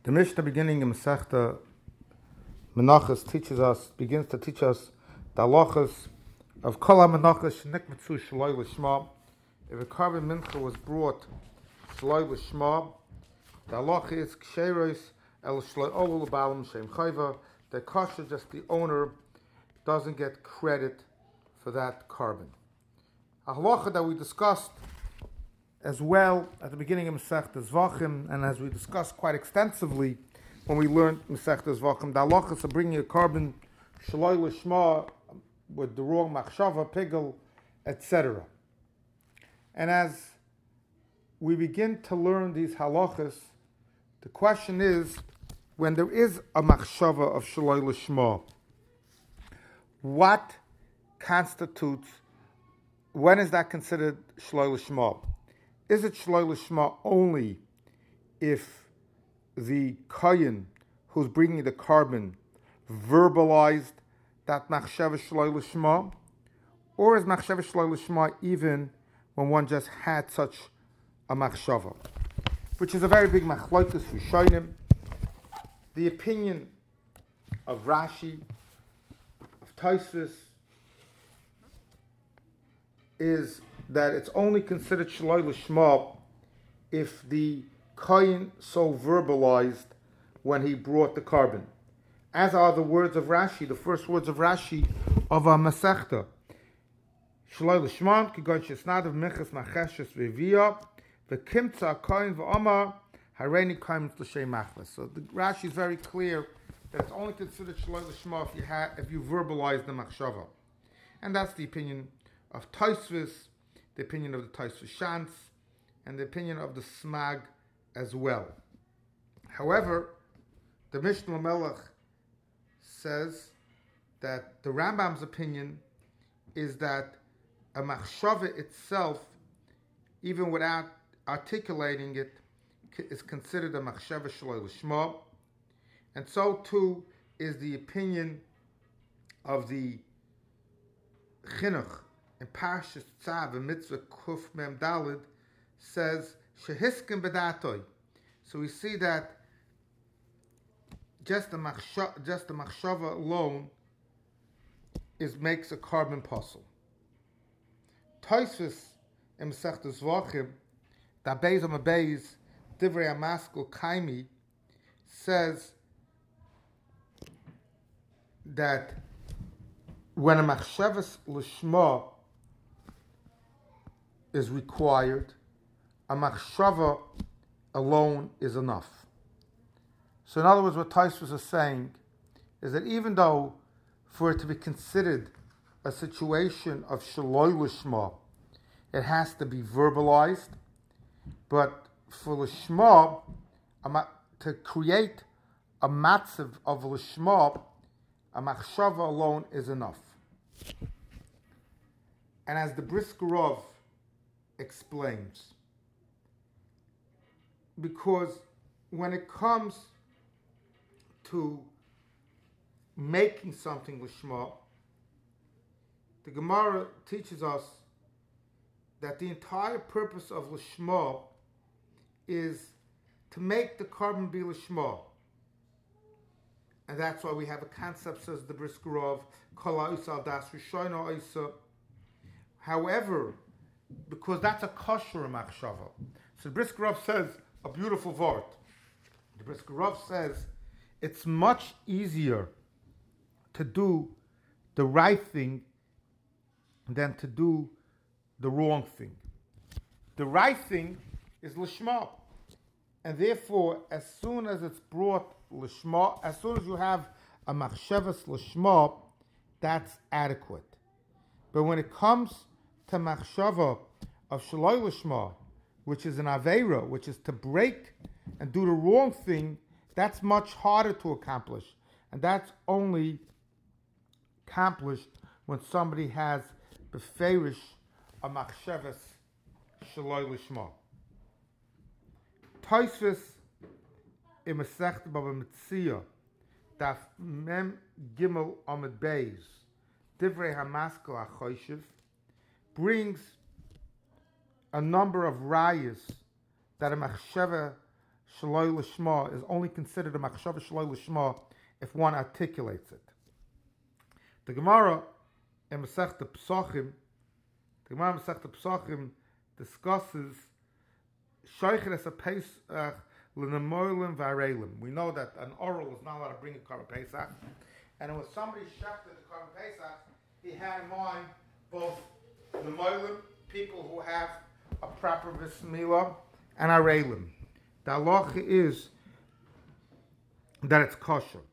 The Mishnah beginning in Masechta Menachos begins to teach us the halachas of Kol HaMenachos Shenikmatzu Shaloi L'Shma. If a carbon mincha was brought Shaloi L'Shma, the halacha is Ksheros El Shaloi Olu L'Balam Shem Chayva. The kosher, just the owner, doesn't get credit for that carbon. A halacha that we discussed as well at the beginning of Masechta Zvachim, and as we discussed quite extensively when we learned Masechta Zvachim, the halachas of bringing a carbon Shaloi L'Shma with the wrong machshava, pigel, etc. And as we begin to learn these halachas, the question is, when there is a machshava of Shaloi L'Shma, what constitutes, when is that considered Shaloi L'Shma? Is it Shaloi L'Shma only if the kohen who's bringing the carbon verbalized that machshava Shaloi L'Shma? Or is machshava Shaloi L'Shma even when one just had such a machshava? Which is a very big machlokes rishonim. The opinion of Rashi, of Tosfos, is that it's only considered Shaloi L'Shma if the kohen so verbalized when he brought the carbon. As are the words of Rashi, the first words of Rashi of a Masechta. Shaloi L'Shma, kigon shesnadav minchas macheshes v'viyah, v'kimtza kohen v'omar, hareini kohen l'shem machlas. So the Rashi is very clear that it's only considered Shaloi L'Shma if you verbalize the machshava. And that's the opinion of Tosfos, the opinion of the Tosfos Shantz, and the opinion of the Smag as well. However, the Mishnah Melech says that the Rambam's opinion is that a machshava itself, even without articulating it, is considered a machshava Shaloi L'Shma, and so too is the opinion of the Chinuch in Parshas Tzav, in Mitzvah Kuf Mem Dalid, says shehiskim b'datoi. So we see that just the machshava alone makes a carbon puzzle. Tosfos in Masechta Zvachim, da Beis Amabeis Divrei Amaskul Kaimi, says that when a machshavas l'shma is required, a machshava alone is enough. So in other words, what Tosfos is saying is that even though for it to be considered a situation of Shaloi L'Shma, it has to be verbalized, but for L'Shma, to create a matzav of L'Shma, a machshava alone is enough. And as the Brisker Rov explains, because when it comes to making something L'Shma, the Gemara teaches us that the entire purpose of L'Shma is to make the carbon be L'Shma. And that's why we have a concept, says the Brisker Rov, Kol ha'isa das Rishona isa. However, because that's a kosher machshava. So the Brisker Rov says a beautiful word. The Brisker Rov says it's much easier to do the right thing than to do the wrong thing. The right thing is L'Shma. And therefore, as soon as it's brought L'Shma, as soon as you have a machshavas L'Shma, that's adequate. But when it comes to machshava of Shaloi L'Shma, which is an aveira, which is to break and do the wrong thing, that's much harder to accomplish. And that's only accomplished when somebody has beferish a machshavas Shaloi L'Shma. Tosfos in Masechta Baba Metzia, Daf Mem Gimel Amud Beis, Divrei Hamaskal HaChoshev, brings a number of rayas that a machshava shaloi l'shma is only considered a machshava shaloi l'shma if one articulates it. The Gemara in Masechta Pesachim, discusses Sheiches a Pesach l'nemoilim v'arelim. We know that an oral is not allowed to bring a Korban Pesach, and when somebody shechted the Korban Pesach, he had in mind both nemoilim, people who have a proper bismillah, and arelim. The halacha is that it's kosher.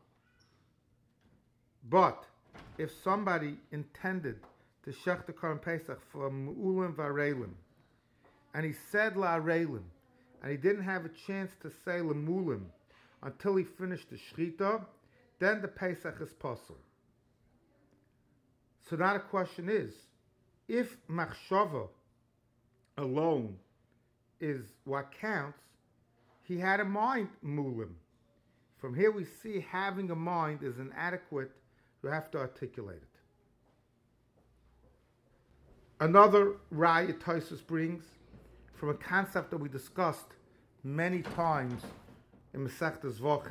But if somebody intended to shech the Korban Pesach for mu'ulim v'arelim, and he said la'arelim, and he didn't have a chance to say l'mulim until he finished the shechita, then the Pesach is possible. So now the question is, if machshava alone is what counts, he had a mind mulim. From here we see having a mind is inadequate. You have to articulate it. Another raya Tosfos brings from a concept that we discussed many times in Masechta Zvachim.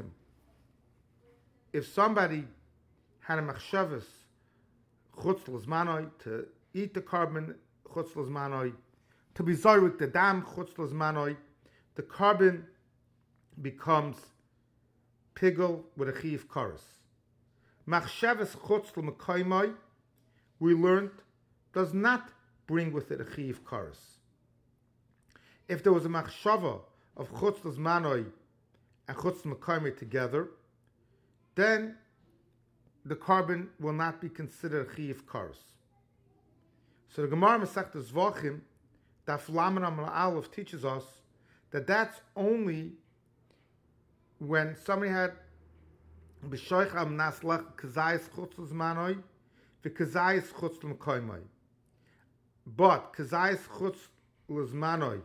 If somebody had a machshavas chutz l'zmanoi, to eat the carbon chutz l'zmanoi, to be zorik the dam chutz l'zmanoi, the carbon becomes pigel with a chiv chorus. Machshavas chutz l'mekoymoi, we learned, does not bring with it a chiv chorus. If there was a machshava of chutz l'zmanoi and chutz l'mekoymoi together, then the carbon will not be considered a chiv chorus. So the Gemara Masechta Zvachim, Daf Lamed Amud Aleph, teaches us that that's only when somebody had b'shoich am naslach kazayis chutz l'zmanoi v'kazayis chutz l'mekoymoi. But kazayis chutz l'zmanoi,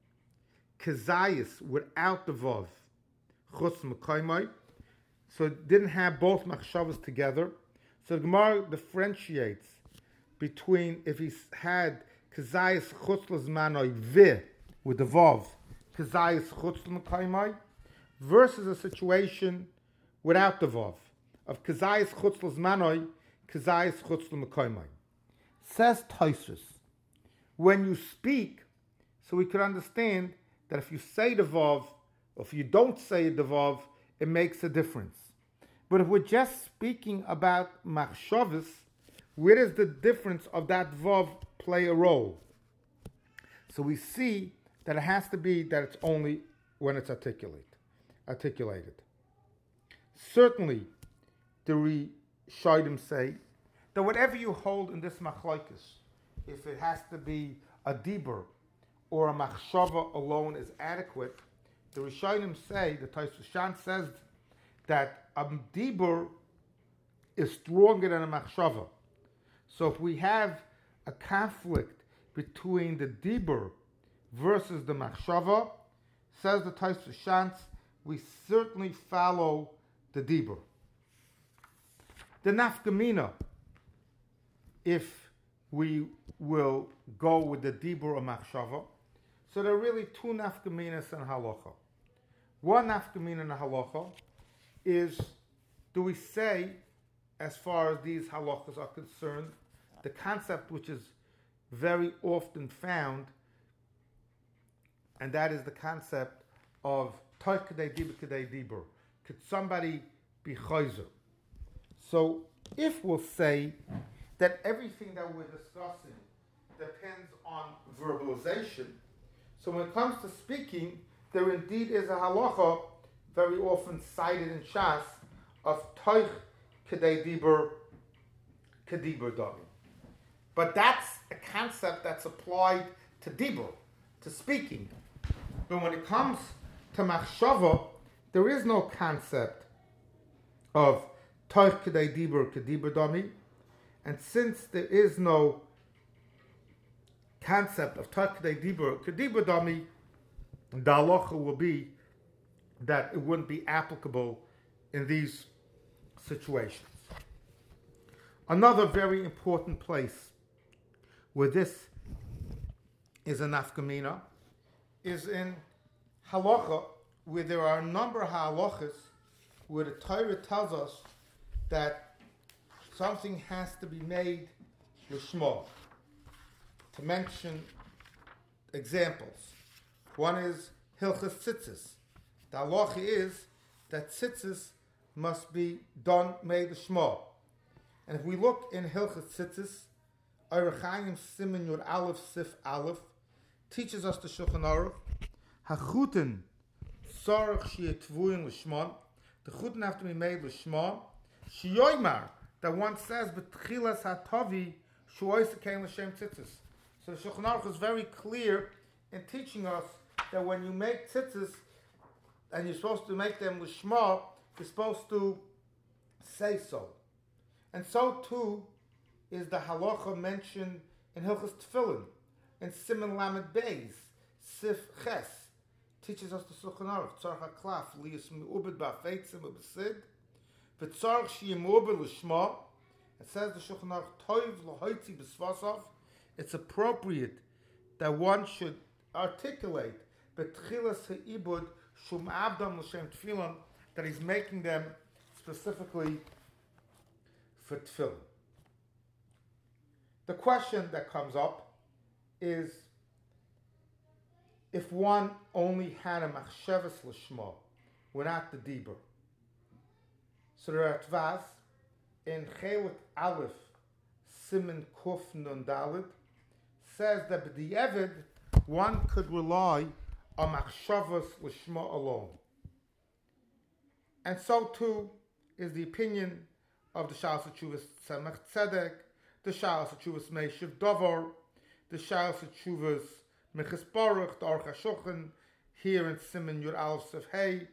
kazayis without the vav, chutz l'mekoymoi, so it didn't have both machshavas together. So the Gemara differentiates between if he had kazayis chutz l'zmanoi vi with the vav, kazayis chutz l'mekoymoi, versus a situation without the vav of kazayis chutz l'zmanoi, kazayis chutz l'mekoymoi. Says Tosfos, when you speak, so we could understand that if you say the vav, or if you don't say the vav, it makes a difference. But if we're just speaking about machshavas, where does the difference of that vav play a role? So we see that it has to be that it's only when it's articulated. Certainly, the Rishonim say that whatever you hold in this machlokes, if it has to be a dibur or a machshava alone is adequate, the Rishonim say, the Tosfos Shant says that a dibur is stronger than a machshava. So if we have a conflict between the dibur versus the machshava, says the Tosfos Shant, we certainly follow the dibur. The nafkamina, if we will go with the dibur or machshava, so there are really two nafkaminas in halacha. One nafkamina in halacha is, do we say, as far as these halachas are concerned, the concept which is very often found, and that is the concept of toich kedei dibur. Could somebody be chayzer? So if we'll say that everything that we're discussing depends on verbalization, so when it comes to speaking, there indeed is a halacha very often cited in Shas of toich kedei dibur dami. But that's a concept that's applied to dibur, to speaking. But when it comes to machshava, there is no concept of toich kedei dibur dami, and since there is no concept of toich kedei dibur dami, the halacha will be that it wouldn't be applicable in these situations. Another very important place where this is a nafkamina is in halacha where there are a number of halachas where the Torah tells us that something has to be made lishma. To mention examples, one is hilchas tzitzis. The halacha is that tzitzis must be done made lishma. And if we look in hilchas tzitzis, Orach Chaim Siman Yud Aleph Sif Aleph teaches us the Shulchan Aruch Hachuten Tzarech Sheyetvuyim Lishma. The chuten have to be made lishma. Sheyoymar, that one says B'tchilas Hatavi Shuoisa Kein L'Shem Tzitzis. So the Shulchan Aruch is very clear in teaching us that when you make tzitzis and you're supposed to make them lishma, you're supposed to say so. And so too is the halacha mentioned in Hilchas Tefillin, in Siman Lamed Beis, Sif Ches, teaches us the Shulchan Aruch, Tzarech HaKlaf, Liyas Me'ubed Ba'afeitzim U'Besid, V'tzarech Shiyim Me'ubed L'Shma. It says the Shulchan Aruch, Toiv L'Hoitzi B'Svasav. It's appropriate that one should articulate B'tchilas Ha'ibud Shum Abdam L'Shem Tefillin, that he's making them specifically for Tefillin. The question that comes up is, if one only had a machshavas lishma without the dibur. So the Ratvaz in Chelik Aleph Siman Kuf Nun Dalet says that b'di'evid one could rely on machshavas lishma alone. And so too is the opinion of the Shalas HaTshuvas Tzemach Tzedek, the Shalas HaTshuvas Meishiv Dover, the Shalas HaTshuvas Meches Baruch, the Aruch HaShulchan, here in Siman Yud Aleph Sef Hey.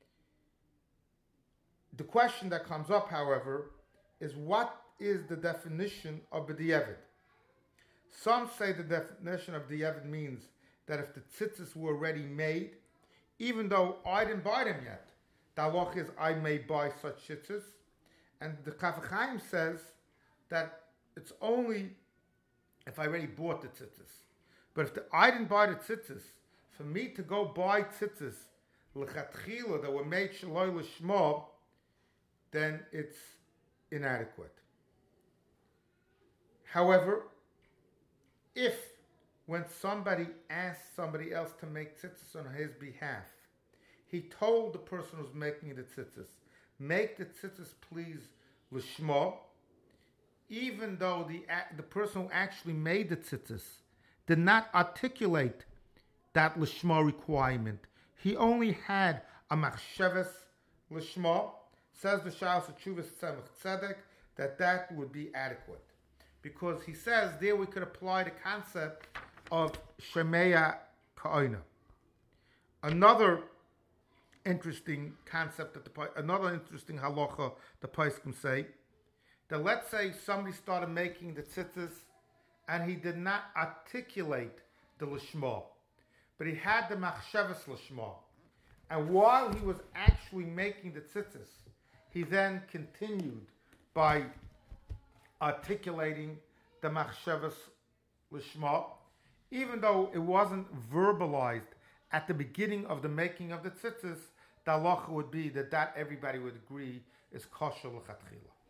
The question that comes up, however, is what is the definition of b'di'evid? Some say the definition of b'di'evid means that if the tzitzis were already made, even though I didn't buy them yet, the halach is I may buy such tzitzis. And the Kaf Chaim says that it's only if I already bought the tzitzis. But if I didn't buy the tzitzis, for me to go buy tzitzis l'chatchila that were made shaloi l'shma, then it's inadequate. However, if when somebody asked somebody else to make tzitzis on his behalf, he told the person who's making the tzitzis, make the tzitzis please l'shma, even though the person who actually made the tzitzis did not articulate that l'shma requirement. He only had a machshavas l'shma. Says the Shalas HaTshuvas Tzemach Tzedek that would be adequate. Because he says there we could apply the concept of Shemeya Ka'oina. Another interesting concept, another interesting halacha the Poskim say, that let's say somebody started making the tzitzis and he did not articulate the lishma, but he had the machshavas lishma. And while he was actually making the tzitzis, he then continued by articulating the machshavas lishma, even though it wasn't verbalized at the beginning of the making of the tzitzis. The halacha would be that everybody would agree is kosher l'chatchila.